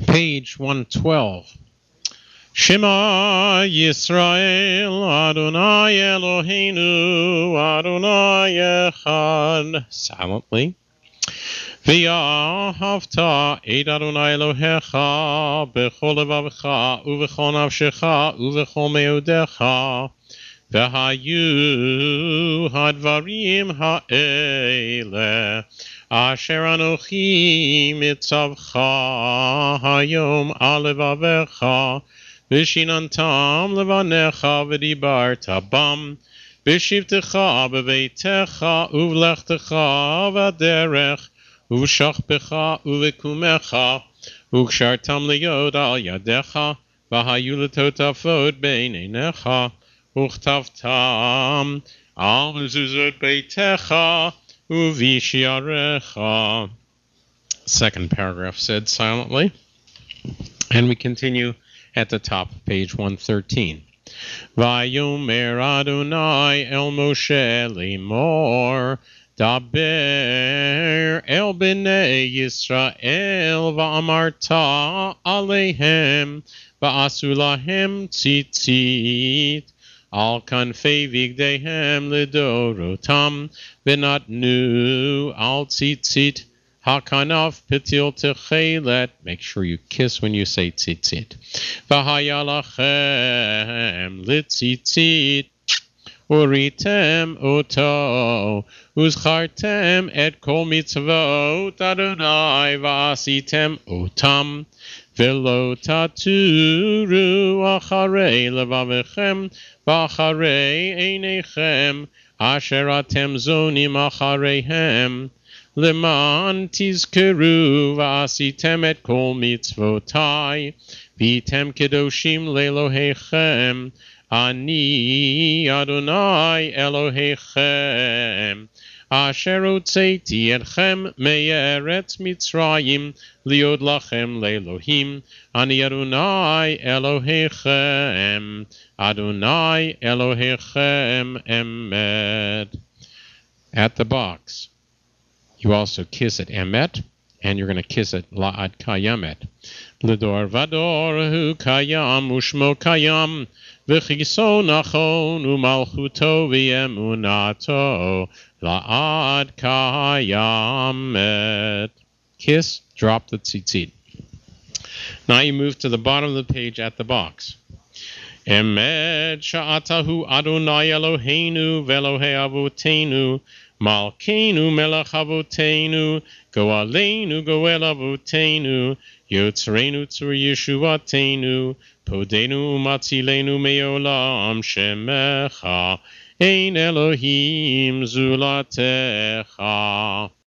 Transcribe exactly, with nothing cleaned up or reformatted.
Page one twelve. Shema Yisrael, Adonai Eloheinu, Adonai Echad. Silently. V'yahavta et Adonai Elohecha b'chol levavecha uv'chol nafshecha uv'chol meodecha v'hayu hadvarim ha'ele asher anochi mitzavcha hayom al levavecha v'shinantam levanecha v'dibarta bam b'shivtecha b'veitecha uv'lechtecha v'derech Ushachbecha uvekumecha, ukshartam liyod al yadecha, vahayulatotafod beinenecha, uchtavtam al mezuzot beitecha, uvishiarecha. Second paragraph said silently. And we continue at the top of page one thirteen. Vayomer Adonai el Moshe limor, Daber el bnei Yisrael va'amarta alehem va'asu lahem tzitzit al kanfei vigdehem lidorotam v'natnu al tzitzit hakanaf pitil techelet. Make sure you kiss when you say tzitzit. V'hayalachem litzitzit Uritem oto, uzchartem et kol mitzvot Adonai v'asitem otam, v'lo taturu acharei levavechem v'acharei einechem, asher atem zonim achareihem, leman tizkeru v'asitem et kol mitzvotai, v'tem kedoshim le'elohechem, Ani Adonai Elohechem, Asher hotzeiti etchem me'eretz Mitzrayim, liod lachem le'Elohim, Ani Adonai Elohechem, Adonai Elohechem emet. At the box, you also kiss it emet, and you're going to kiss it la'ad kayamet. L'dor vador hu kayam ushmo kayam, v'chiso nachon u'malchuto v'yemunato la'ad kayamet. Kiss, drop the tzitzit. Now you move to the bottom of the page at the box. Emet sha'atahu Adonai Eloheinu v'Elohei avotenu Malkeinu melech avotenu go'aleinu go'el avotenu yotzreinu tzur yeshuvatenu podenu umatzilenu me'olam shemecha ein Elohim zulatecha.